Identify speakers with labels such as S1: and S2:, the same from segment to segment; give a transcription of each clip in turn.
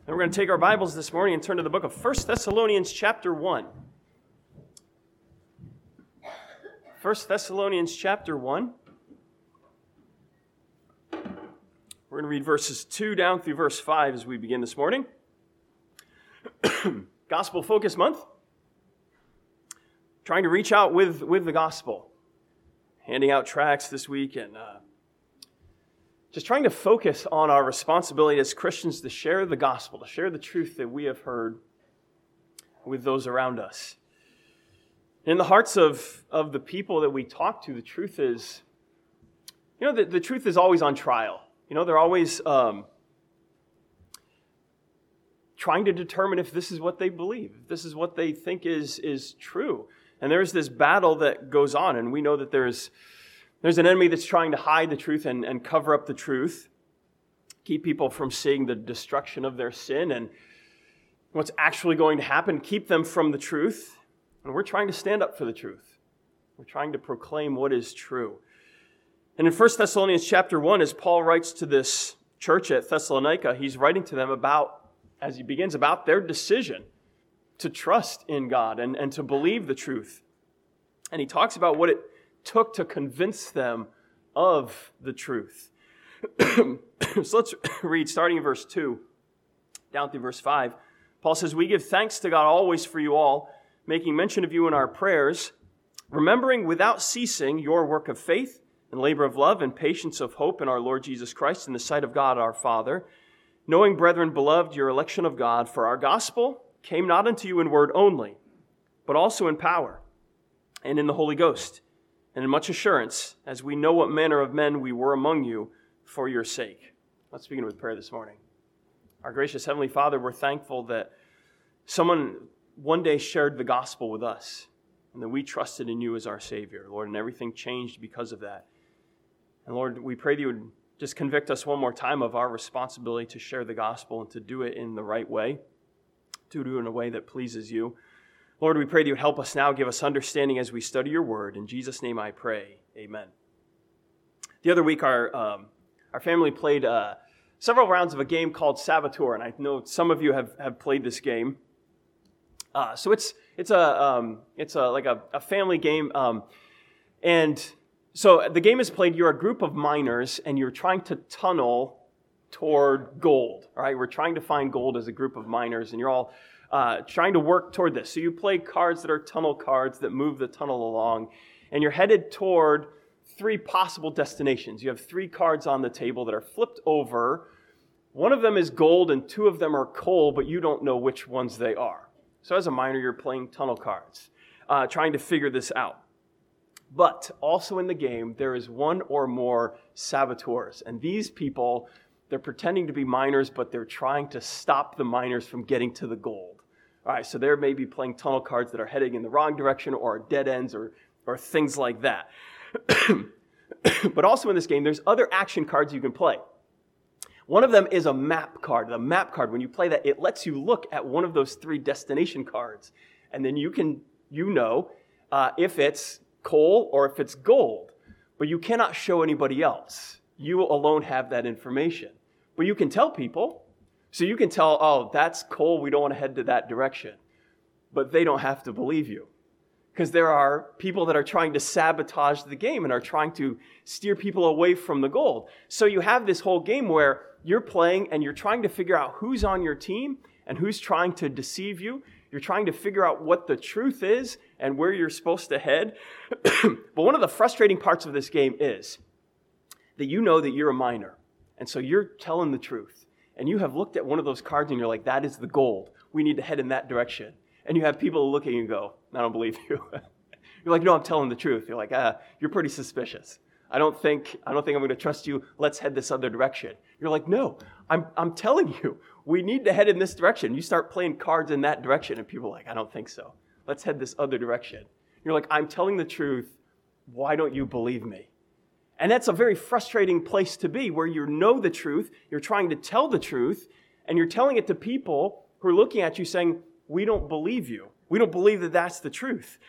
S1: And we're going to take our Bibles this morning and turn to the book of 1 Thessalonians chapter 1. 1 Thessalonians chapter 1. We're going to read verses 2 down through verse 5 as we begin this morning. Gospel Focus Month. Trying to reach out with the gospel. Handing out tracts this week and just trying to focus on our responsibility as Christians to share the gospel, to share the truth that we have heard with those around us. In the hearts of the people that we talk to, the truth is, the truth is always on trial. They're always trying to determine if this is what they believe, if this is what they think is true. And there's this battle that goes on, and we know that there's an enemy that's trying to hide the truth and cover up the truth, keep people from seeing the destruction of their sin and what's actually going to happen, keep them from the truth. And we're trying to stand up for the truth. We're trying to proclaim what is true. And in 1 Thessalonians chapter 1, as Paul writes to this church at Thessalonica, he's writing to them as he begins, about their decision to trust in God and to believe the truth. And he talks about what it took to convince them of the truth. So let's read starting in verse 2 down through verse 5. Paul says, "We give thanks to God always for you all, making mention of you in our prayers, remembering without ceasing your work of faith and labor of love and patience of hope in our Lord Jesus Christ in the sight of God our Father, knowing, brethren, beloved, your election of God, for our gospel came not unto you in word only, but also in power and in the Holy Ghost, and in much assurance, as we know what manner of men we were among you for your sake." Let's begin with prayer this morning. Our gracious Heavenly Father, we're thankful that someone one day shared the gospel with us, and that we trusted in you as our Savior, Lord, and everything changed because of that. And Lord, we pray that you would just convict us one more time of our responsibility to share the gospel and to do it in the right way, to do it in a way that pleases you. Lord, we pray that you would help us now, give us understanding as we study your word. In Jesus' name I pray, amen. The other week, our family played several rounds of a game called Saboteur, and I know some of you have played this game. So it's like a family game, and so the game is played. You're a group of miners, and you're trying to tunnel toward gold. All right, we're trying to find gold as a group of miners, and you're all trying to work toward this. So you play cards that are tunnel cards that move the tunnel along, and you're headed toward three possible destinations. You have three cards on the table that are flipped over. One of them is gold and two of them are coal, but you don't know which ones they are. So as a miner, you're playing tunnel cards, trying to figure this out. But also in the game, there is one or more saboteurs, and these people, they're pretending to be miners, but they're trying to stop the miners from getting to the gold. All right, so they're maybe playing tunnel cards that are heading in the wrong direction or dead ends or things like that. But also in this game, there's other action cards you can play. One of them is a map card. The map card, when you play that, it lets you look at one of those three destination cards. And then you know if it's coal or if it's gold. But you cannot show anybody else. You alone have that information. But you can tell people. So you can tell, oh, that's coal, we don't want to head to that direction. But they don't have to believe you. Because there are people that are trying to sabotage the game and are trying to steer people away from the gold. So you have this whole game where you're playing and you're trying to figure out who's on your team and who's trying to deceive you. You're trying to figure out what the truth is and where you're supposed to head. But one of the frustrating parts of this game is that you know that you're a miner. And so you're telling the truth. And you have looked at one of those cards and you're like, that is the gold. We need to head in that direction. And you have people look at you and go, I don't believe you. You're like, no, I'm telling the truth. You're like, you're pretty suspicious. I don't think I'm going to trust you. Let's head this other direction. You're like, no, I'm telling you, we need to head in this direction. You start playing cards in that direction and people are like, I don't think so. Let's head this other direction. You're like, I'm telling the truth. Why don't you believe me? And that's a very frustrating place to be, where you know the truth, you're trying to tell the truth, and you're telling it to people who are looking at you saying, we don't believe you. We don't believe that that's the truth.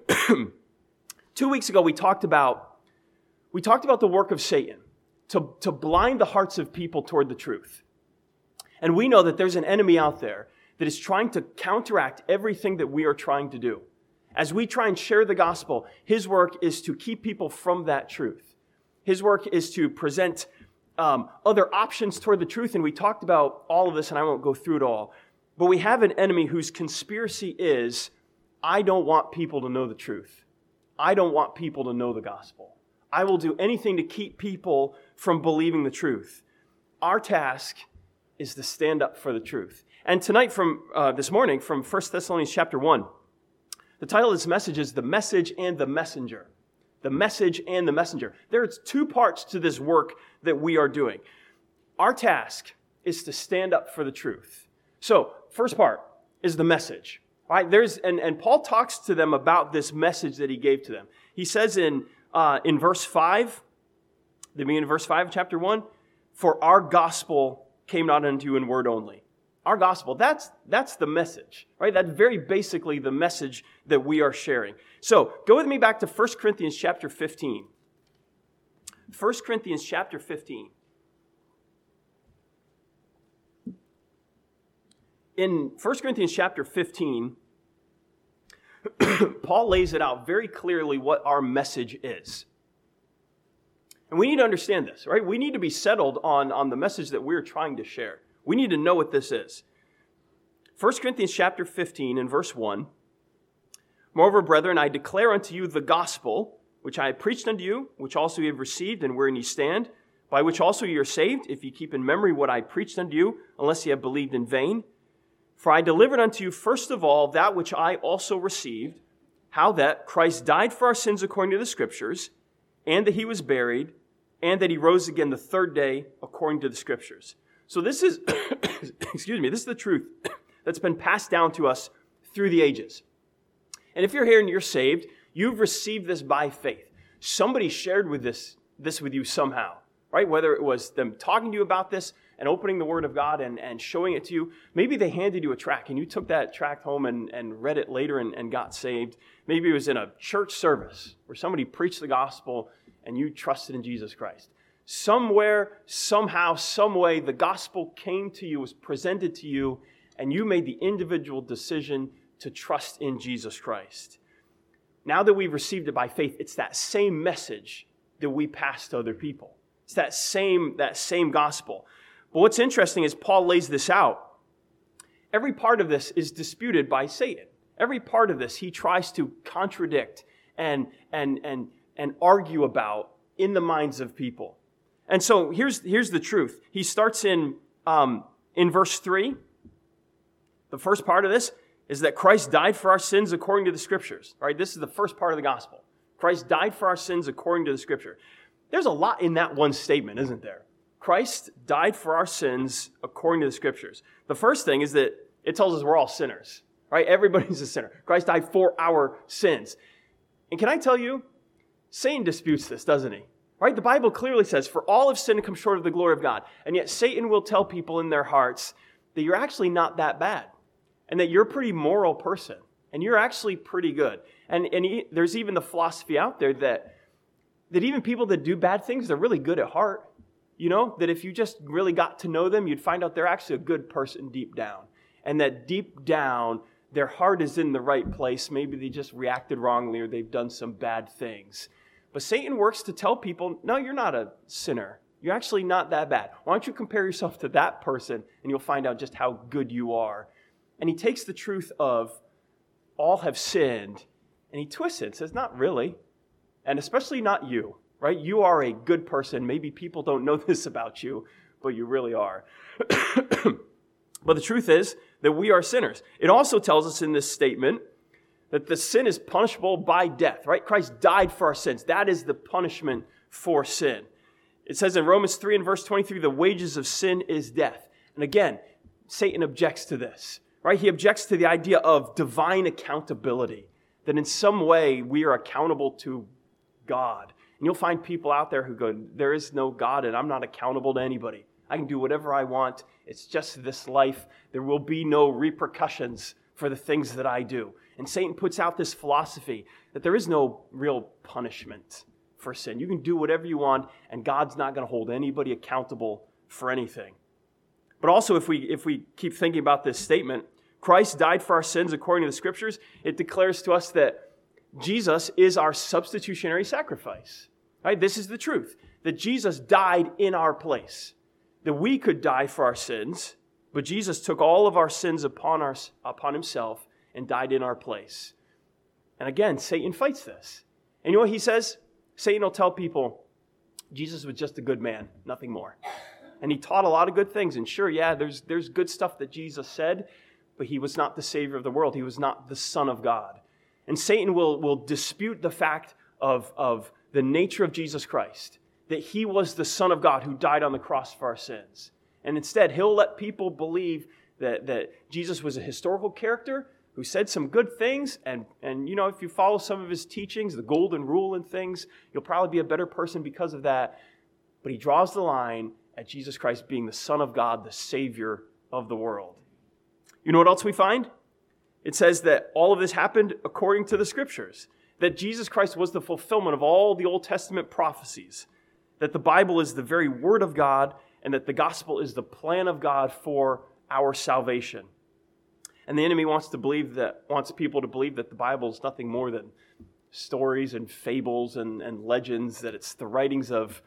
S1: 2 weeks ago, we talked about the work of Satan to blind the hearts of people toward the truth. And we know that there's an enemy out there that is trying to counteract everything that we are trying to do. As we try and share the gospel, his work is to keep people from that truth. His work is to present other options toward the truth. And we talked about all of this, and I won't go through it all. But we have an enemy whose conspiracy is, I don't want people to know the truth. I don't want people to know the gospel. I will do anything to keep people from believing the truth. Our task is to stand up for the truth. And tonight, this morning, from 1 Thessalonians chapter 1, the title of this message is The Message and the Messenger. The Message and the Messenger. There's two parts to this work that we are doing. Our task is to stand up for the truth. So, first part is the message. All right, and Paul talks to them about this message that he gave to them. He says in verse 5, the beginning of verse 5 of chapter 1, for our gospel came not unto you in word only. Our gospel, that's the message, right? That's very basically the message that we are sharing. So, go with me back to 1 Corinthians chapter 15. 1 Corinthians chapter 15. In 1 Corinthians chapter 15, Paul lays it out very clearly what our message is. And we need to understand this, right? We need to be settled on the message that we're trying to share. We need to know what this is. 1 Corinthians chapter 15 and verse 1. Moreover, brethren, I declare unto you the gospel, which I have preached unto you, which also ye have received, and wherein ye stand, by which also ye are saved, if ye keep in memory what I preached unto you, unless ye have believed in vain. For I delivered unto you first of all that which I also received, how that Christ died for our sins according to the Scriptures, and that he was buried, and that he rose again the third day according to the Scriptures. So this is, this is the truth that's been passed down to us through the ages. And if you're here and you're saved, you've received this by faith. Somebody shared this with you somehow, right? Whether it was them talking to you about this and opening the Word of God and showing it to you. Maybe they handed you a tract and you took that tract home and read it later and got saved. Maybe it was in a church service where somebody preached the gospel and you trusted in Jesus Christ. Somewhere, somehow, some way, the gospel came to you, was presented to you, and you made the individual decision to trust in Jesus Christ. Now that we've received it by faith, it's that same message that we pass to other people. It's that same gospel. But what's interesting is Paul lays this out. Every part of this is disputed by Satan. Every part of this he tries to contradict and argue about in the minds of people. And so here's the truth. He starts in verse 3. The first part of this is that Christ died for our sins according to the Scriptures. All right, this is the first part of the gospel. Christ died for our sins according to the Scripture. There's a lot in that one statement, isn't there? Christ died for our sins according to the Scriptures. The first thing is that it tells us we're all sinners. Right? Everybody's a sinner. Christ died for our sins. And can I tell you, Satan disputes this, doesn't he? Right? The Bible clearly says, for all have sinned and come short of the glory of God. And yet Satan will tell people in their hearts that you're actually not that bad. And that you're a pretty moral person. And you're actually pretty good. And there's even the philosophy out there that even people that do bad things, they're really good at heart. You know, that if you just really got to know them, you'd find out they're actually a good person deep down. And that deep down, their heart is in the right place. Maybe they just reacted wrongly or they've done some bad things. But Satan works to tell people, no, you're not a sinner. You're actually not that bad. Why don't you compare yourself to that person and you'll find out just how good you are. And he takes the truth of all have sinned and he twists it and says, not really. And especially not you, right? You are a good person. Maybe people don't know this about you, but you really are. But the truth is that we are sinners. It also tells us in this statement that the sin is punishable by death, right? Christ died for our sins. That is the punishment for sin. It says in Romans 3 and verse 23, the wages of sin is death. And again, Satan objects to this, right? He objects to the idea of divine accountability, that in some way we are accountable to God. And you'll find people out there who go, there is no God and I'm not accountable to anybody. I can do whatever I want. It's just this life. There will be no repercussions for the things that I do. And Satan puts out this philosophy that there is no real punishment for sin. You can do whatever you want, and God's not going to hold anybody accountable for anything. But also, if we keep thinking about this statement, Christ died for our sins according to the Scriptures, it declares to us that Jesus is our substitutionary sacrifice. Right? This is the truth, that Jesus died in our place, that we could die for our sins, but Jesus took all of our sins upon himself and died in our place. And again, Satan fights this. And you know what he says? Satan will tell people, Jesus was just a good man, nothing more. And he taught a lot of good things. And sure, yeah, there's good stuff that Jesus said, but he was not the Savior of the world. He was not the Son of God. And Satan will dispute the fact of the nature of Jesus Christ, that he was the Son of God who died on the cross for our sins. And instead, he'll let people believe that Jesus was a historical character who said some good things, and you know, if you follow some of his teachings, the golden rule and things, you'll probably be a better person because of that. But he draws the line at Jesus Christ being the Son of God, the Savior of the world. You know what else we find? It says that all of this happened according to the Scriptures, that Jesus Christ was the fulfillment of all the Old Testament prophecies, that the Bible is the very Word of God, and that the gospel is the plan of God for our salvation. And the enemy wants people to believe that the Bible is nothing more than stories and fables and legends, that it's the writings of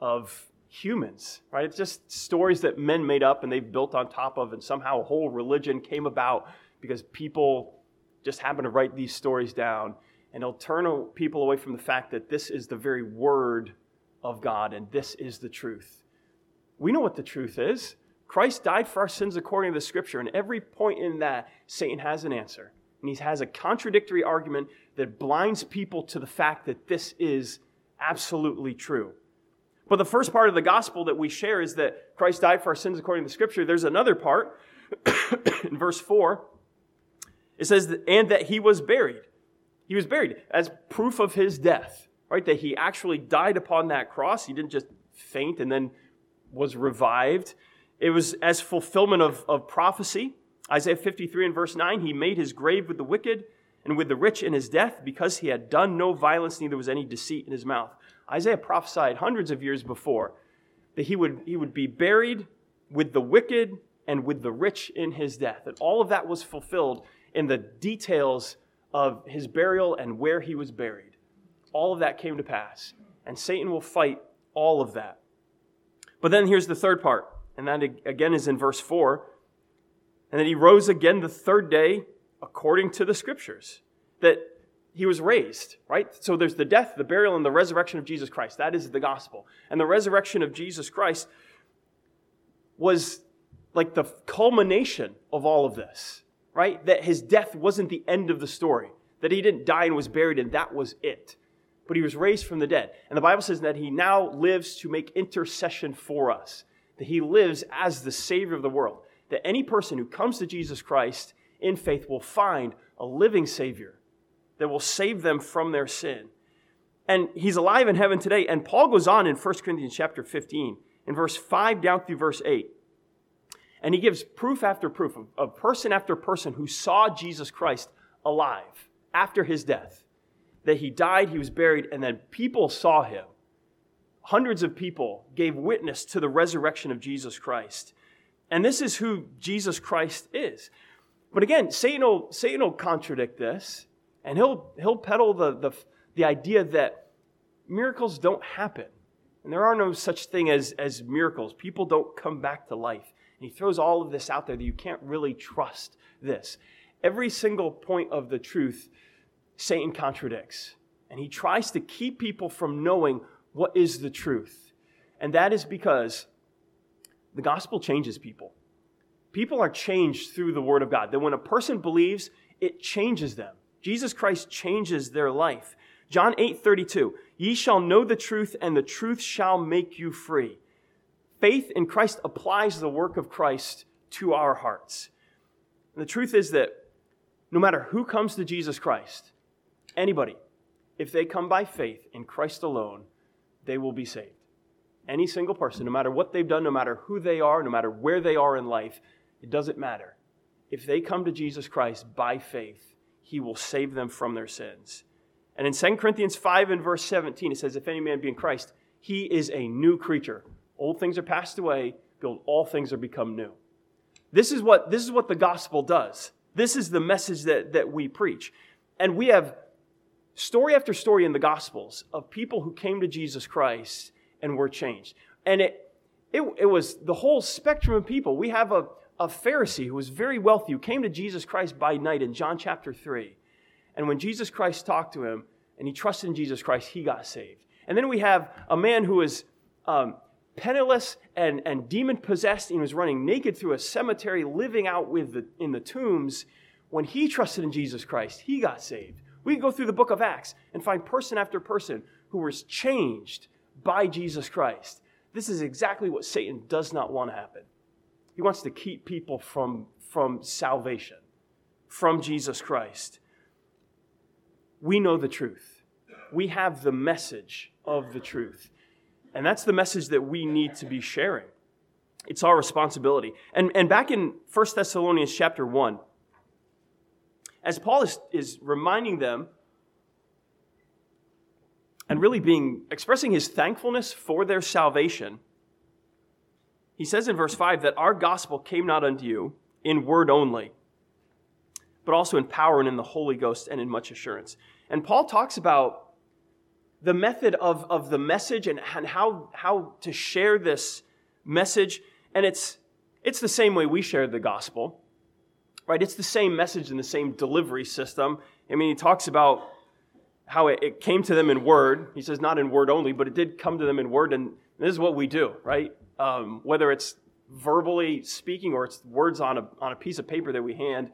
S1: humans, right? It's just stories that men made up and they've built on top of, and somehow a whole religion came about because people just happen to write these stories down. And it'll turn people away from the fact that this is the very Word of God and this is the truth. We know what the truth is. Christ died for our sins according to the Scripture, and every point in that, Satan has an answer. And he has a contradictory argument that blinds people to the fact that this is absolutely true. But the first part of the gospel that we share is that Christ died for our sins according to the Scripture. There's another part, in verse 4, it says, and that he was buried. He was buried as proof of his death, right? That he actually died upon that cross. He didn't just faint and then was revived. It was as fulfillment of prophecy. Isaiah 53 and verse 9, he made his grave with the wicked and with the rich in his death because he had done no violence, neither was any deceit in his mouth. Isaiah prophesied hundreds of years before that he would be buried with the wicked and with the rich in his death. And all of that was fulfilled in the details of his burial and where he was buried. All of that came to pass. And Satan will fight all of that. But then here's the third part. And that again is in verse 4. And then he rose again the third day according to the Scriptures. That he was raised, right? So there's the death, the burial, and the resurrection of Jesus Christ. That is the gospel. And the resurrection of Jesus Christ was like the culmination of all of this, right? That his death wasn't the end of the story. That he didn't die and was buried and that was it. But he was raised from the dead. And the Bible says that he now lives to make intercession for us. That he lives as the Savior of the world. That any person who comes to Jesus Christ in faith will find a living Savior that will save them from their sin. And he's alive in heaven today. And Paul goes on in 1 Corinthians chapter 15, in verse 5 down through verse 8. And he gives proof after proof of person after person who saw Jesus Christ alive after his death. That he died, he was buried, and then people saw him. Hundreds of people gave witness to the resurrection of Jesus Christ. And this is who Jesus Christ is. But again, Satan will contradict this, and he'll peddle the idea that miracles don't happen. And there are no such thing as miracles. People don't come back to life. And he throws all of this out there that you can't really trust this. Every single point of the truth, Satan contradicts. And he tries to keep people from knowing what is the truth. And that is because the gospel changes people. People are changed through the Word of God. That when a person believes, it changes them. Jesus Christ changes their life. John 8:32, ye shall know the truth, and the truth shall make you free. Faith in Christ applies the work of Christ to our hearts. And the truth is that no matter who comes to Jesus Christ, anybody, if they come by faith in Christ alone, they will be saved. Any single person, no matter what they've done, no matter who they are, no matter where they are in life, it doesn't matter. If they come to Jesus Christ by faith, he will save them from their sins. And in 2 Corinthians 5 and verse 17, it says, if any man be in Christ, he is a new creature. Old things are passed away, behold, all things are become new. This is what the gospel does. This is the message that we preach. And we have story after story in the Gospels of people who came to Jesus Christ and were changed. And it was the whole spectrum of people. We have a Pharisee who was very wealthy, who came to Jesus Christ by night in John chapter 3. And when Jesus Christ talked to him and he trusted in Jesus Christ, he got saved. And then we have a man who was penniless and demon-possessed, and he was running naked through a cemetery, living out in the tombs. When he trusted in Jesus Christ, he got saved. We can go through the book of Acts and find person after person who was changed by Jesus Christ. This is exactly what Satan does not want to happen. He wants to keep people from salvation, from Jesus Christ. We know the truth. We have the message of the truth. And that's the message that we need to be sharing. It's our responsibility. And back in 1 Thessalonians chapter 1, as Paul is reminding them and really expressing his thankfulness for their salvation, he says in verse 5 that our gospel came not unto you in word only, but also in power and in the Holy Ghost and in much assurance. And Paul talks about the method of the message and how to share this message. And it's the same way we share the gospel, right? It's the same message and the same delivery system. I mean, he talks about how it came to them in word. He says not in word only, but it did come to them in word. And this is what we do, right? Whether it's verbally speaking or it's words on a piece of paper that we hand,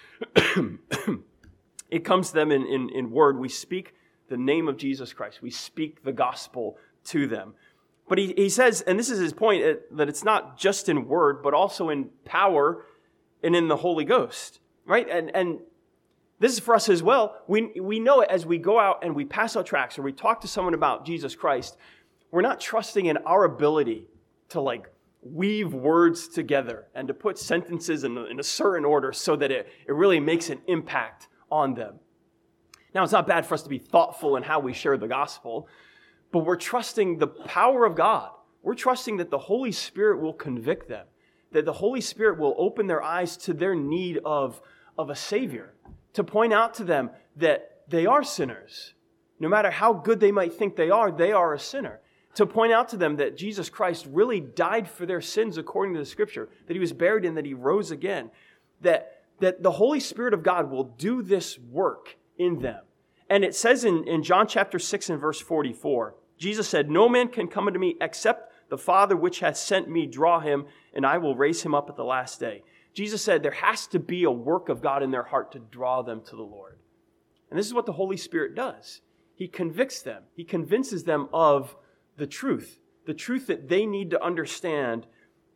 S1: it comes to them in word. We speak the name of Jesus Christ. We speak the gospel to them. But he says, and this is his point, that it's not just in word, but also in power and in the Holy Ghost, right? And this is for us as well. We know it as we go out and we pass out tracts or we talk to someone about Jesus Christ. We're not trusting in our ability to weave words together and to put sentences in a certain order so that it really makes an impact on them. Now, it's not bad for us to be thoughtful in how we share the gospel, but we're trusting the power of God. We're trusting that the Holy Spirit will convict them, that the Holy Spirit will open their eyes to their need of a Savior, to point out to them that they are sinners. No matter how good they might think they are a sinner. To point out to them that Jesus Christ really died for their sins according to the Scripture, that he was buried and that he rose again, that the Holy Spirit of God will do this work in them. And it says in John chapter 6 and verse 44, Jesus said, "No man can come unto me except the Father which hath sent me draw him, and I will raise him up at the last day." Jesus said there has to be a work of God in their heart to draw them to the Lord. And this is what the Holy Spirit does. He convicts them. He convinces them of the truth that they need to understand.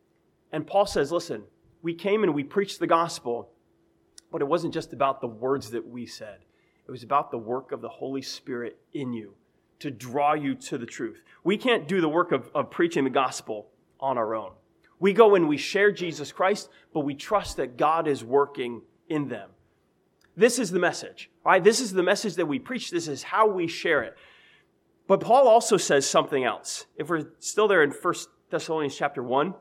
S1: And Paul says, listen, we came and we preached the gospel, but it wasn't just about the words that we said. It was about the work of the Holy Spirit in you to draw you to the truth. We can't do the work of preaching the gospel on our own. We go and we share Jesus Christ, but we trust that God is working in them. This is the message, right? This is the message that we preach. This is how we share it. But Paul also says something else. If we're still there in 1 Thessalonians chapter 1,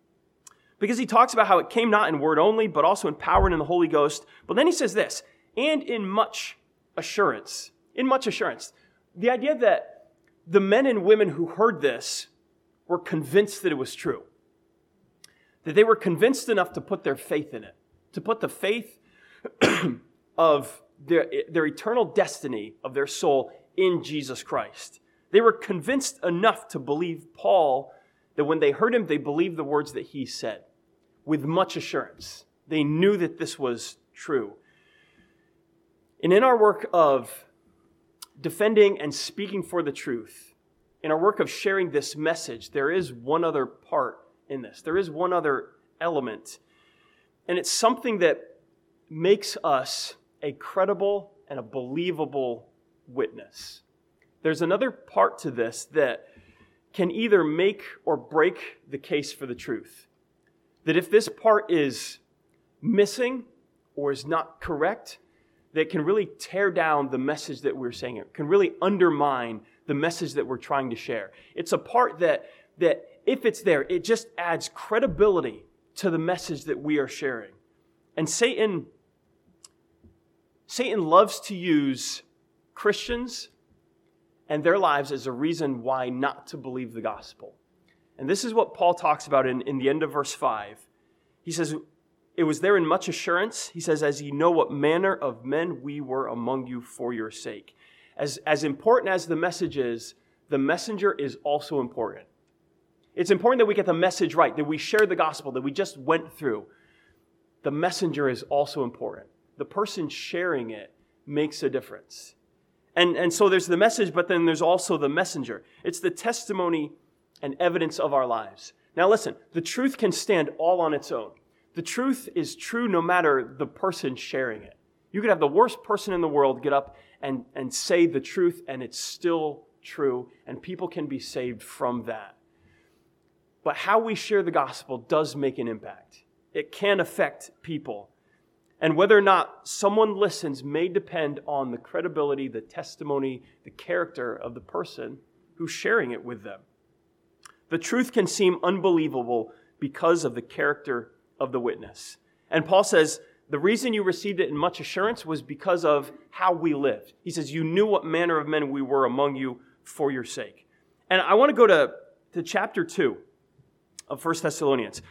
S1: because he talks about how it came not in word only, but also in power and in the Holy Ghost. But then he says this, and in much assurance. In much assurance. The idea that the men and women who heard this were convinced that it was true. That they were convinced enough to put their faith in it. To put the faith of their eternal destiny of their soul in Jesus Christ. They were convinced enough to believe Paul that when they heard him, they believed the words that he said with much assurance. They knew that this was true. And in our work of defending and speaking for the truth, in our work of sharing this message, there is one other part in this. There is one other element. And it's something that makes us a credible and a believable witness. There's another part to this that can either make or break the case for the truth. That if this part is missing or is not correct, that can really tear down the message that we're saying. It can really undermine the message that we're trying to share. It's a part that if it's there, it just adds credibility to the message that we are sharing. And Satan loves to use Christians and their lives as a reason why not to believe the gospel. And this is what Paul talks about in the end of verse 5. He says, it was there in much assurance. He says, as ye know what manner of men we were among you for your sake. As important as the message is, the messenger is also important. It's important that we get the message right, that we share the gospel that we just went through. The messenger is also important. The person sharing it makes a difference. And so there's the message, but then there's also the messenger. It's the testimony and evidence of our lives. Now listen, the truth can stand all on its own. The truth is true no matter the person sharing it. You could have the worst person in the world get up and say the truth, and it's still true, and people can be saved from that. But how we share the gospel does make an impact. It can affect people. And whether or not someone listens may depend on the credibility, the testimony, the character of the person who's sharing it with them. The truth can seem unbelievable because of the character of the witness. And Paul says, the reason you received it in much assurance was because of how we lived. He says, you knew what manner of men we were among you for your sake. And I want to go to chapter 2 of 1 Thessalonians.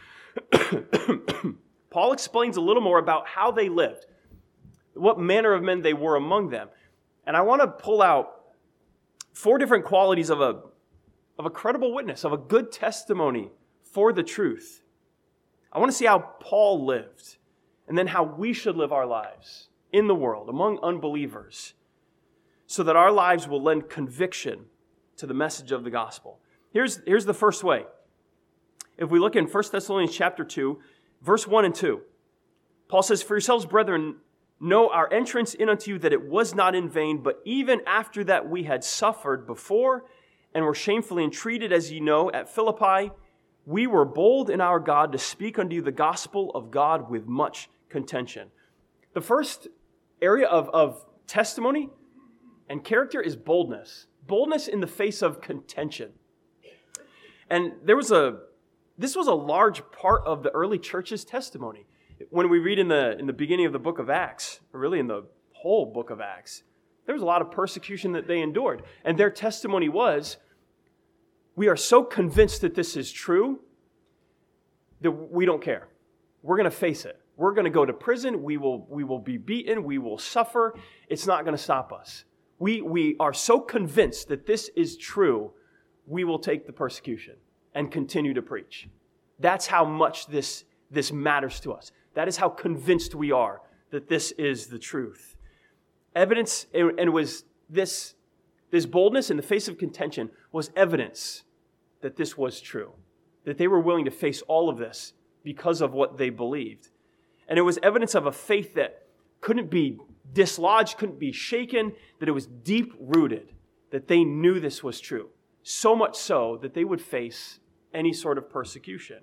S1: Paul explains a little more about how they lived, what manner of men they were among them. And I want to pull out 4 different qualities of a credible witness, of a good testimony for the truth. I want to see how Paul lived, and then how we should live our lives in the world, among unbelievers, so that our lives will lend conviction to the message of the gospel. Here's the first way. If we look in 1 Thessalonians chapter 2, verse 1 and 2, Paul says, for yourselves, brethren, know our entrance in unto you, that it was not in vain, but even after that we had suffered before, and were shamefully entreated, as ye know, at Philippi, we were bold in our God to speak unto you the gospel of God with much contention. The first area of testimony and character is boldness. Boldness in the face of contention. And this was a large part of the early church's testimony. When we read in the beginning of the book of Acts, or really in the whole book of Acts, there was a lot of persecution that they endured. And their testimony was, we are so convinced that this is true that we don't care. We're going to face it. We're going to go to prison. We will be beaten. We will suffer. It's not going to stop us. We are so convinced that this is true, we will take the persecution and continue to preach. That's how much this matters to us. That is how convinced we are that this is the truth. Evidence, and it was this boldness in the face of contention was evidence that this was true, that they were willing to face all of this because of what they believed. And it was evidence of a faith that couldn't be dislodged, couldn't be shaken, that it was deep-rooted, that they knew this was true. So much so that they would face any sort of persecution.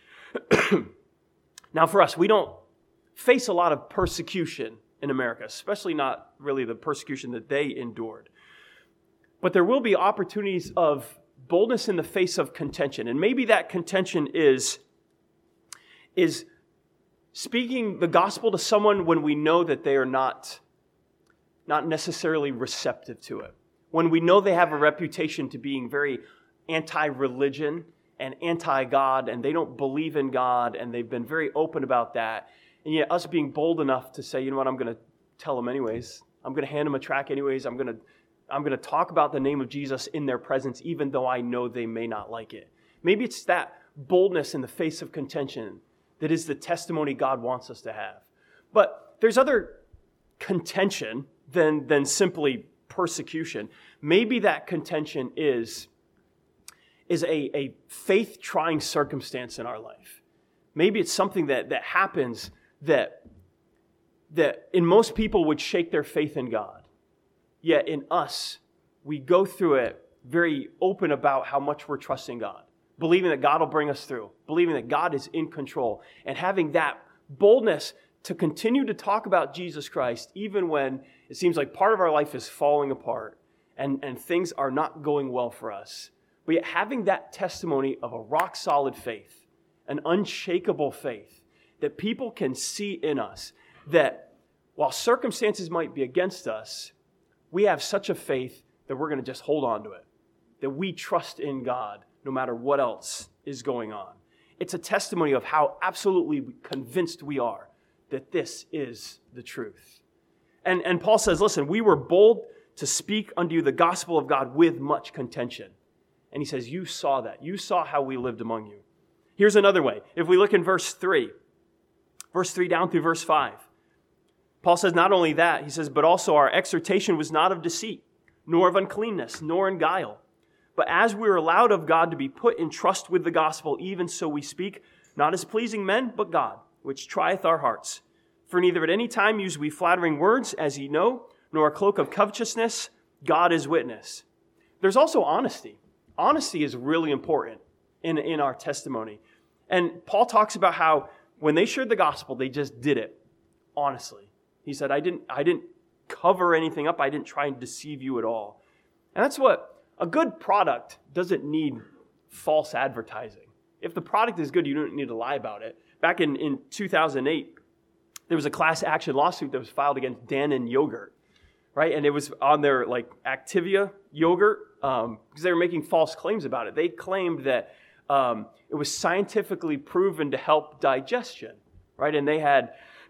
S1: Now for us, we don't face a lot of persecution in America, especially not really the persecution that they endured. But there will be opportunities of boldness in the face of contention. And maybe that contention is speaking the gospel to someone when we know that they are not necessarily receptive to it. When we know they have a reputation to being very anti-religion and anti-God, and they don't believe in God, and they've been very open about that. And yet us being bold enough to say, you know what, I'm going to tell them anyways. I'm going to hand them a tract anyways. I'm going to talk about the name of Jesus in their presence, even though I know they may not like it. Maybe it's that boldness in the face of contention that is the testimony God wants us to have. But there's other contention than simply persecution. Maybe that contention is a faith-trying circumstance in our life. Maybe it's something that happens that in most people would shake their faith in God. Yet in us, we go through it very open about how much we're trusting God, believing that God will bring us through, believing that God is in control, and having that boldness to continue to talk about Jesus Christ even when it seems like part of our life is falling apart and things are not going well for us. But yet having that testimony of a rock-solid faith an unshakable faith that people can see in us, that while circumstances might be against us, we have such a faith that we're going to just hold on to it, that we trust in God no matter what else is going on. It's a testimony of how absolutely convinced we are that this is the truth. And Paul says, listen, we were bold to speak unto you the gospel of God with much contention. And he says, you saw that. You saw how we lived among you. Here's another way. If we look in verse 3 down through verse 5, Paul says not only that, he says, but also our exhortation was not of deceit, nor of uncleanness, nor in guile. But as we are allowed of God to be put in trust with the gospel, even so we speak, not as pleasing men, but God, which trieth our hearts. For neither at any time use we flattering words, as ye know, nor a cloak of covetousness. God is witness. There's also honesty. Honesty is really important in our testimony. And Paul talks about how when they shared the gospel, they just did it honestly. He said, I didn't cover anything up. I didn't try and deceive you at all. And that's what a good product doesn't need false advertising. If the product is good, you don't need to lie about it. Back in 2008, there was a class action lawsuit that was filed against Dannon Yogurt, right? And it was on their Activia yogurt because they were making false claims about it. They claimed that it was scientifically proven to help digestion, right? And they had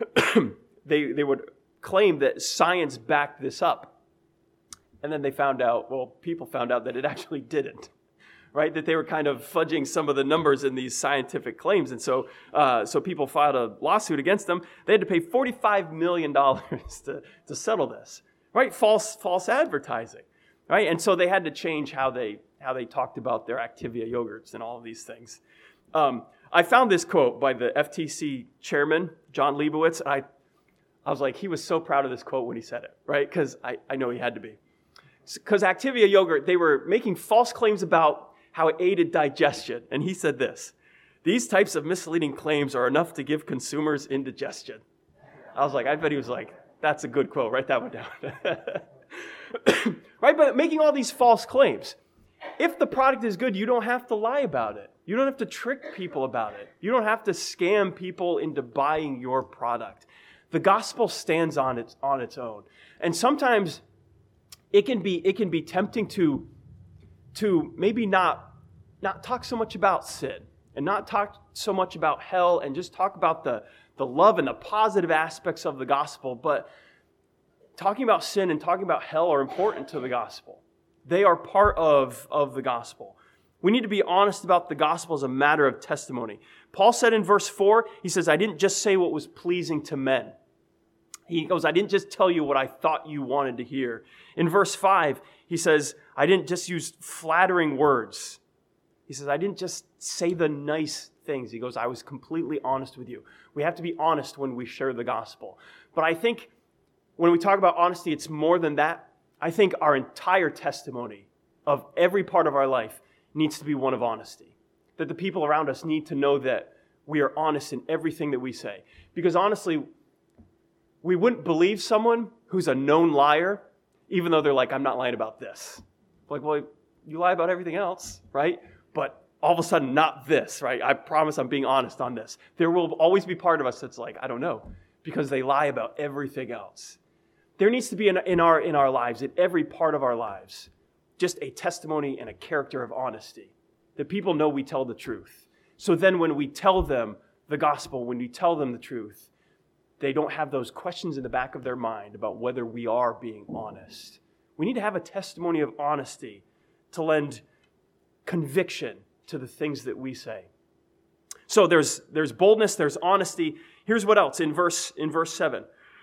S1: they would claim that science backed this up. And then people found out that it actually didn't, right? That they were kind of fudging some of the numbers in these scientific claims. And so people filed a lawsuit against them. They had to pay $45 million to settle this, right? False advertising, right? And so they had to change how they talked about their Activia yogurts and all of these things. I found this quote by the FTC chairman, John Leibowitz. And I was like, he was so proud of this quote when he said it, right? Because I know he had to be. Because Activia yogurt, they were making false claims about how it aided digestion. And he said this, these types of misleading claims are enough to give consumers indigestion. I was like, I bet he was like, that's a good quote. Write that one down. Right? But making all these false claims. If the product is good, you don't have to lie about it. You don't have to trick people about it. You don't have to scam people into buying your product. The gospel stands on its own. And sometimes it can be tempting to maybe not talk so much about sin and not talk so much about hell and just talk about the love and the positive aspects of the gospel. But talking about sin and talking about hell are important to the gospel. They are part of the gospel. We need to be honest about the gospel as a matter of testimony. Paul said in verse 4, he says, I didn't just say what was pleasing to men. He goes, I didn't just tell you what I thought you wanted to hear. In verse 5, he says, I didn't just use flattering words. He says, I didn't just say the nice things. He goes, I was completely honest with you. We have to be honest when we share the gospel. But I think when we talk about honesty, it's more than that. I think our entire testimony of every part of our life needs to be one of honesty. That the people around us need to know that we are honest in everything that we say. Because honestly, we wouldn't believe someone who's a known liar, even though they're like, I'm not lying about this. Like, well, you lie about everything else, right? But all of a sudden, not this, right? I promise I'm being honest on this. There will always be part of us that's like, I don't know, because they lie about everything else. There needs to be in our lives, in every part of our lives, just a testimony and a character of honesty. That people know we tell the truth. So then when we tell them the gospel, when we tell them the truth, they don't have those questions in the back of their mind about whether we are being honest. We need to have a testimony of honesty to lend conviction to the things that we say. So there's boldness, there's honesty. Here's what else in verse 7.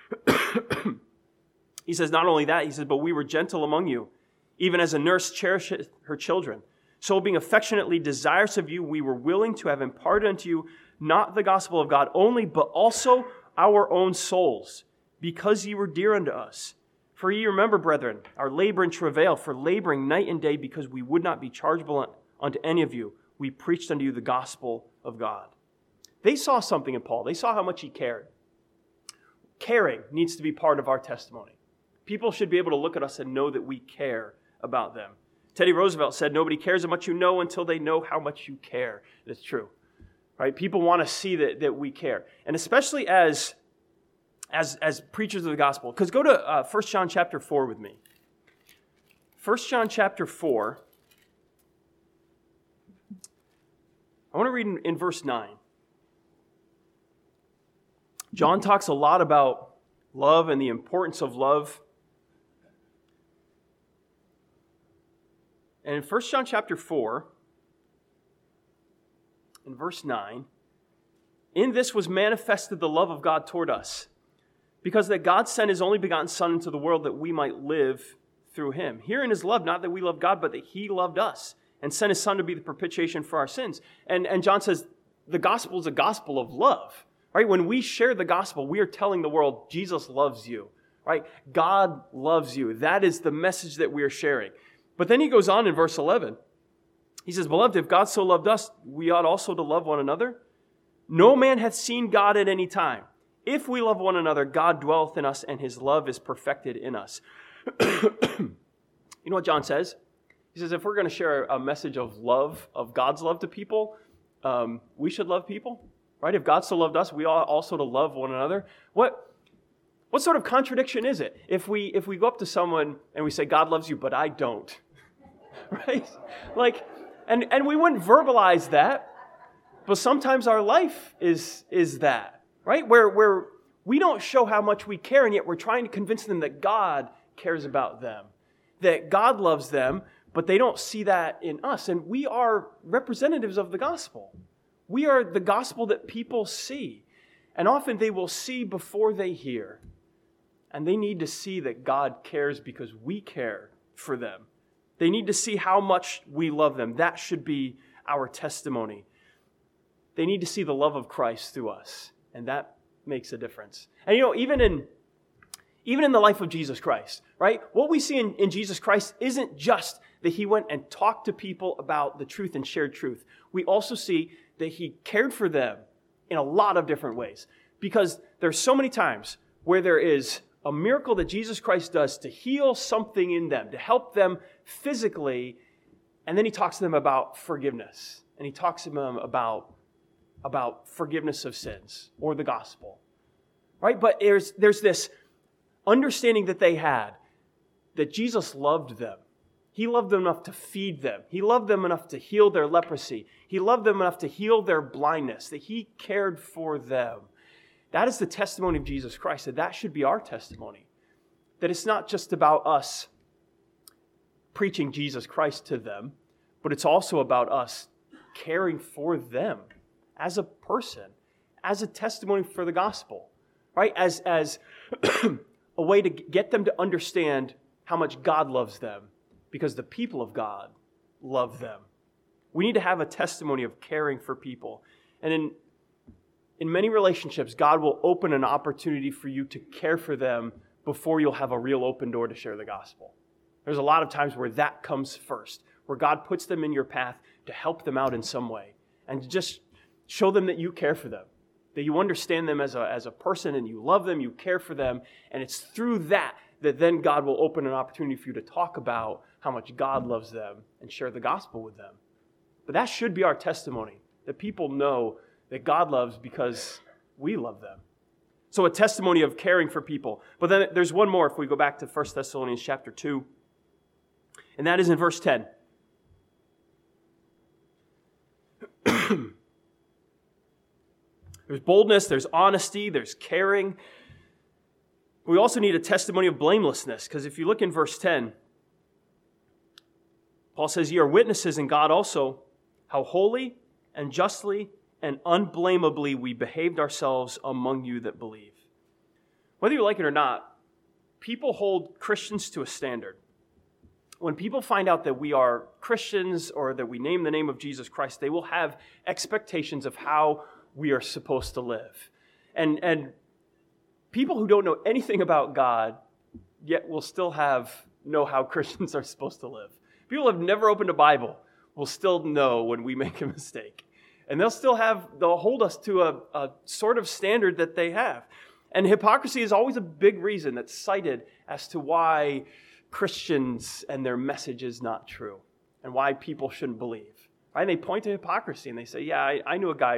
S1: He says, not only that, he says, but we were gentle among you, even as a nurse cherishes her children. So being affectionately desirous of you, we were willing to have imparted unto you not the gospel of God only, but also our own souls, because ye were dear unto us. For ye remember, brethren, our labor and travail, for laboring night and day, because we would not be chargeable unto any of you. We preached unto you the gospel of God. They saw something in Paul. They saw how much he cared. Caring needs to be part of our testimony. People should be able to look at us and know that we care about them. Teddy Roosevelt said, nobody cares how much you know until they know how much you care. It's true. right? People want to see that we care. And especially as preachers of the gospel. Because go to 1 John chapter 4 with me. 1 John chapter 4. I want to read in verse 9. John talks a lot about love and the importance of love. And in 1 John chapter 4, in verse 9, in this was manifested the love of God toward us, because that God sent his only begotten Son into the world that we might live through him. Herein is love, not that we love God, but that he loved us and sent his Son to be the propitiation for our sins. And John says the gospel is a gospel of love. Right? When we share the gospel, we are telling the world Jesus loves you. Right? God loves you. That is the message that we are sharing. But then he goes on in verse 11. He says, Beloved, if God so loved us, we ought also to love one another. No man hath seen God at any time. If we love one another, God dwelleth in us, and his love is perfected in us. You know what John says? He says, if we're going to share a message of love, of God's love to people, we should love people. Right? If God so loved us, we ought also to love one another. What sort of contradiction is it if we go up to someone and we say, God loves you, but I don't? Right? Like, and we wouldn't verbalize that, but sometimes our life is that, right? Where we don't show how much we care, and yet we're trying to convince them that God cares about them, that God loves them, but they don't see that in us. And we are representatives of the gospel. We are the gospel that people see. And often they will see before they hear. And they need to see that God cares because we care for them. They need to see how much we love them. That should be our testimony. They need to see the love of Christ through us. And that makes a difference. And you know, even in the life of Jesus Christ, right? What we see in Jesus Christ isn't just that he went and talked to people about the truth and shared truth. We also see that he cared for them in a lot of different ways. Because there's so many times where there is a miracle that Jesus Christ does to heal something in them, to help them physically, and then he talks to them about forgiveness. And he talks to them about forgiveness of sins or the gospel. Right? But there's this understanding that they had that Jesus loved them. He loved them enough to feed them. He loved them enough to heal their leprosy. He loved them enough to heal their blindness, that he cared for them. That is the testimony of Jesus Christ, and that should be our testimony. That it's not just about us preaching Jesus Christ to them, but it's also about us caring for them as a person, as a testimony for the gospel, right? As a way to get them to understand how much God loves them, because the people of God love them. We need to have a testimony of caring for people. And in many relationships, God will open an opportunity for you to care for them before you'll have a real open door to share the gospel. There's a lot of times where that comes first, where God puts them in your path to help them out in some way and to just show them that you care for them, that you understand them as a person and you love them, you care for them. And it's through that then God will open an opportunity for you to talk about how much God loves them and share the gospel with them. But that should be our testimony, that people know that God loves because we love them. So a testimony of caring for people. But then there's one more if we go back to 1 Thessalonians chapter 2. And that is in verse 10. There's boldness, there's honesty, there's caring. We also need a testimony of blamelessness, because if you look in verse 10, Paul says, Ye are witnesses in God also, how holy and justly and unblameably we behaved ourselves among you that believe. Whether you like it or not, people hold Christians to a standard. When people find out that we are Christians or that we name the name of Jesus Christ, they will have expectations of how we are supposed to live. And people who don't know anything about God yet will still know how Christians are supposed to live. People who have never opened a Bible will still know when we make a mistake. And they'll hold us to a sort of standard that they have. And hypocrisy is always a big reason that's cited as to why Christians and their message is not true and why people shouldn't believe. Right? And they point to hypocrisy and they say, yeah, I knew a guy who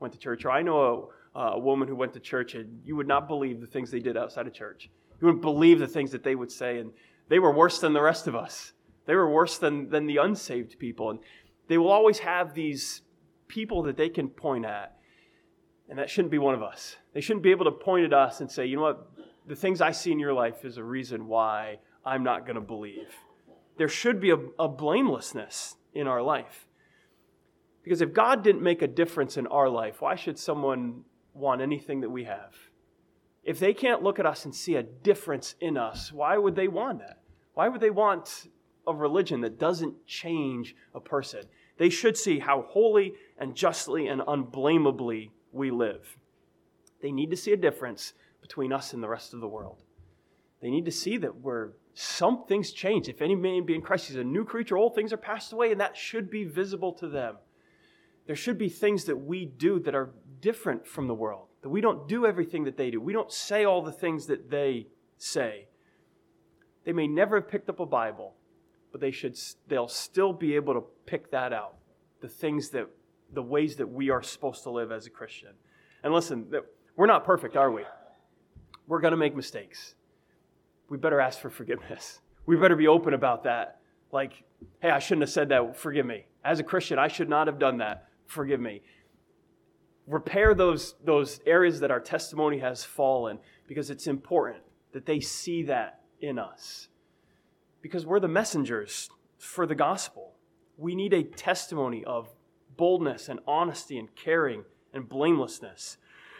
S1: went to church, or I know a woman who went to church, and you would not believe the things they did outside of church. You wouldn't believe the things that they would say, and they were worse than the rest of us. They were worse than the unsaved people. And they will always have these people that they can point at, and that shouldn't be one of us. They shouldn't be able to point at us and say, you know what, the things I see in your life is a reason why I'm not going to believe. There should be a blamelessness in our life. Because if God didn't make a difference in our life, why should someone want anything that we have? If they can't look at us and see a difference in us, why would they want that? Why would they want a religion that doesn't change a person? They should see how holy and justly and unblameably we live. They need to see a difference between us and the rest of the world. They need to see that some things change. If any man be in Christ, he's a new creature. Old things are passed away, and that should be visible to them. There should be things that we do that are different from the world, that we don't do everything that they do. We don't say all the things that they say. They may never have picked up a Bible, but they'll still be able to pick that out, the ways that we are supposed to live as a Christian. And listen, we're not perfect, are we? We're going to make mistakes. We better ask for forgiveness. We better be open about that. Like, hey, I shouldn't have said that. Forgive me. As a Christian, I should not have done that. Forgive me. Repair those areas that our testimony has fallen, because it's important that they see that in us. Because we're the messengers for the gospel. We need a testimony of boldness and honesty and caring and blamelessness.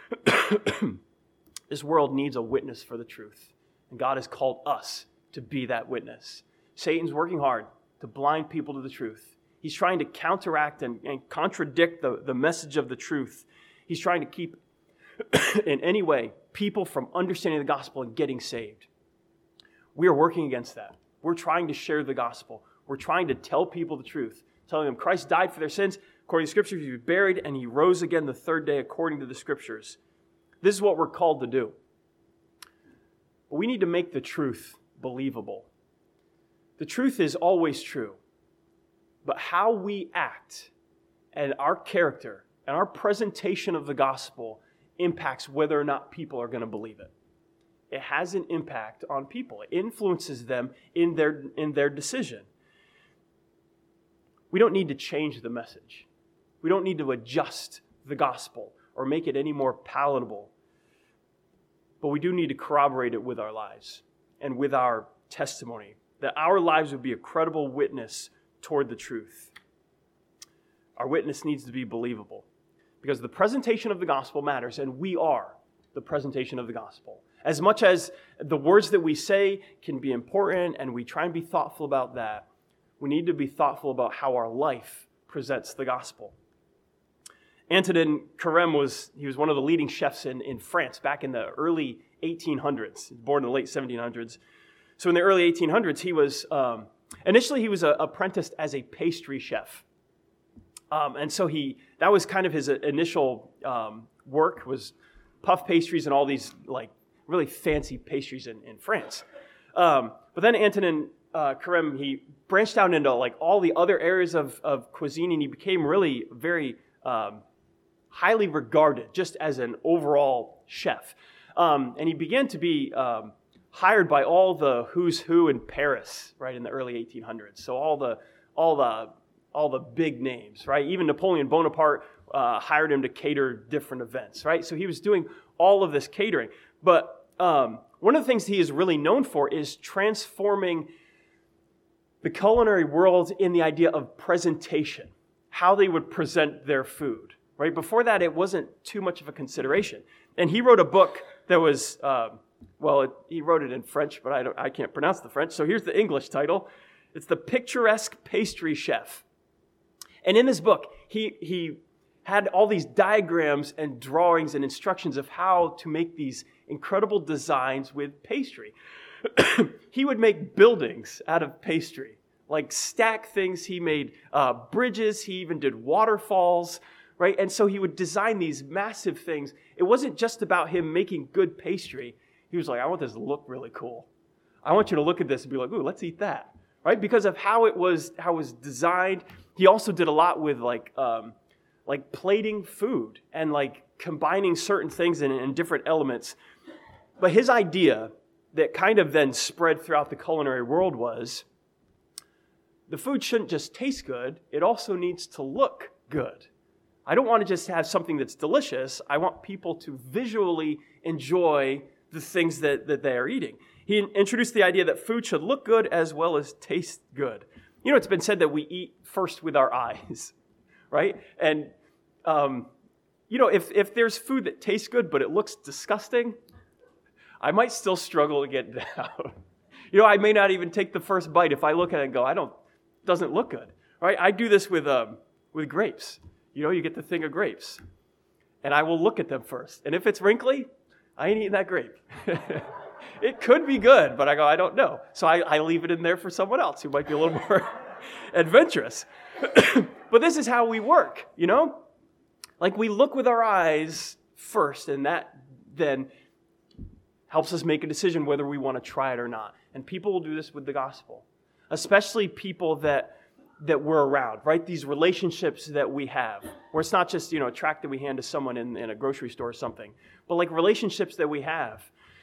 S1: This world needs a witness for the truth. And God has called us to be that witness. Satan's working hard to blind people to the truth. He's trying to counteract and contradict the message of the truth. He's trying to keep, in any way, people from understanding the gospel and getting saved. We are working against that. We're trying to share the gospel. We're trying to tell people the truth, telling them Christ died for their sins. According to the Scriptures, he was buried, and he rose again the third day according to the Scriptures. This is what we're called to do. But we need to make the truth believable. The truth is always true. But how we act and our character and our presentation of the gospel impacts whether or not people are going to believe it. It has an impact on people. It influences them in their decision. We don't need to change the message. We don't need to adjust the gospel or make it any more palatable. But we do need to corroborate it with our lives and with our testimony, that our lives would be a credible witness toward the truth. Our witness needs to be believable, because the presentation of the gospel matters, and we are the presentation of the gospel. As much as the words that we say can be important, and we try and be thoughtful about that, we need to be thoughtful about how our life presents the gospel. Antonin Carême was one of the leading chefs in France back in the early 1800s, born in the late 1700s. So in the early 1800s, he was initially he was apprenticed as a pastry chef, and so that was kind of his initial work, was puff pastries and all these like really fancy pastries in France. But then Antonin Carême, he branched out into like all the other areas of cuisine, and he became really very highly regarded just as an overall chef. And he began to be hired by all the who's who in Paris, right, in the early 1800s. So all the big names, right? Even Napoleon Bonaparte hired him to cater different events, right? So he was doing all of this catering. But one of the things he is really known for is transforming the culinary world in the idea of presentation, how they would present their food, right? Before that, it wasn't too much of a consideration. And he wrote a book that was, he wrote it in French, but I can't pronounce the French. So here's the English title. It's The Picturesque Pastry Chef. And in this book, he had all these diagrams and drawings and instructions of how to make these incredible designs with pastry. He would make buildings out of pastry, like stack things. He made bridges. He even did waterfalls, right? And so he would design these massive things. It wasn't just about him making good pastry. He was like, I want this to look really cool. I want you to look at this and be like, ooh, let's eat that, right? Because of how it was designed. He also did a lot with like like plating food and like combining certain things in different elements. But his idea that kind of then spread throughout the culinary world was the food shouldn't just taste good, it also needs to look good. I don't want to just have something that's delicious. I want people to visually enjoy the things that they are eating. He introduced the idea that food should look good as well as taste good. You know, it's been said that we eat first with our eyes, right? And, you know, if there's food that tastes good but it looks disgusting, I might still struggle to get down. You know, I may not even take the first bite if I look at it and go, doesn't look good, right? I do this with grapes. You know, you get the thing of grapes, and I will look at them first. And if it's wrinkly, I ain't eating that grape. It could be good, but I don't know. So I leave it in there for someone else who might be a little more adventurous. But this is how we work, you know? Like we look with our eyes first, and that then helps us make a decision whether we want to try it or not. And people will do this with the gospel, especially people that we're around, right? These relationships that we have, where it's not just, you know, a tract that we hand to someone in a grocery store or something, but like relationships that we have.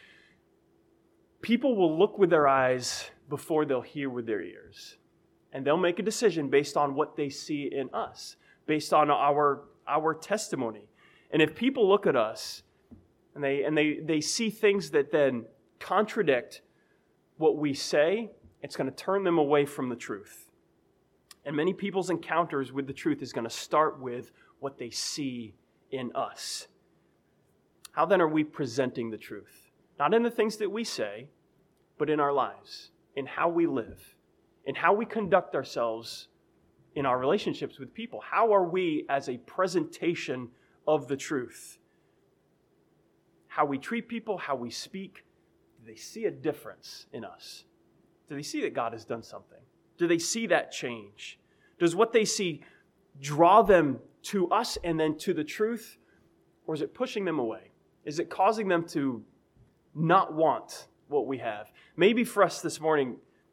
S1: People will look with their eyes before they'll hear with their ears. And they'll make a decision based on what they see in us, based on our testimony. And if people look at us and they see things that then contradict what we say, it's going to turn them away from the truth. And many people's encounters with the truth is going to start with what they see in us. How then are we presenting the truth? Not in the things that we say, but in our lives, in how we live, in how we conduct ourselves in our relationships with people. How are we as a presentation of the truth? How we treat people, how we speak, do they see a difference in us? Do they see that God has done something? Do they see that change? Does what they see draw them to us and then to the truth? Or is it pushing them away? Is it causing them to not want what we have? Maybe for us this morning,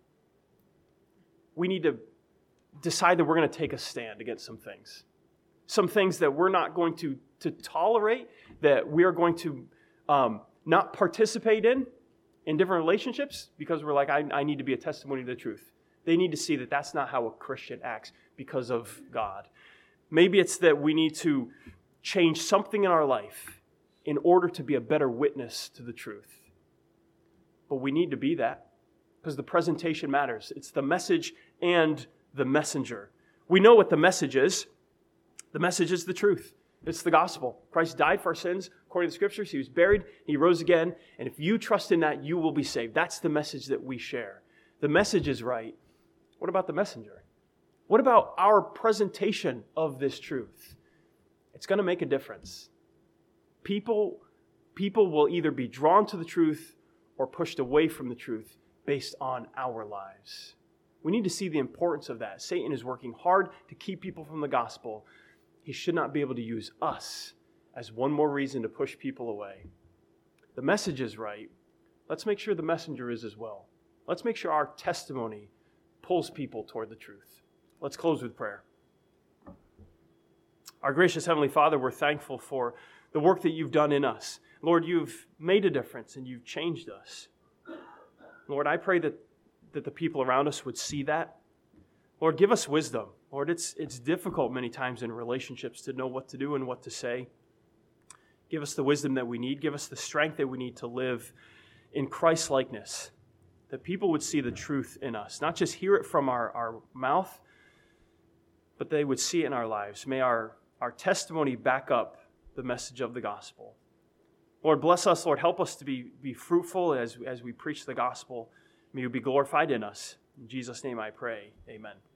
S1: we need to decide that we're going to take a stand against some things. Some things that we're not going to tolerate, that we are going to not participate in different relationships, because we're like, I need to be a testimony to the truth. They need to see that that's not how a Christian acts because of God. Maybe it's that we need to change something in our life in order to be a better witness to the truth. But we need to be that because the presentation matters. It's the message and the messenger. We know what the message is. The message is the truth. It's the gospel. Christ died for our sins according to the Scriptures. He was buried. He rose again. And if you trust in that, you will be saved. That's the message that we share. The message is right. What about the messenger? What about our presentation of this truth? It's going to make a difference. People will either be drawn to the truth or pushed away from the truth based on our lives. We need to see the importance of that. Satan is working hard to keep people from the gospel. He should not be able to use us as one more reason to push people away. The message is right. Let's make sure the messenger is as well. Let's make sure our testimony pulls people toward the truth. Let's close with prayer. Our gracious Heavenly Father, we're thankful for the work that you've done in us. Lord, you've made a difference and you've changed us. Lord, I pray that the people around us would see that. Lord, give us wisdom. Lord, it's difficult many times in relationships to know what to do and what to say. Give us the wisdom that we need. Give us the strength that we need to live in Christ-likeness, that people would see the truth in us, not just hear it from our mouth, but they would see it in our lives. May our testimony back up the message of the gospel. Lord, bless us. Lord, help us to be fruitful as we preach the gospel. May you be glorified in us. In Jesus' name I pray. Amen.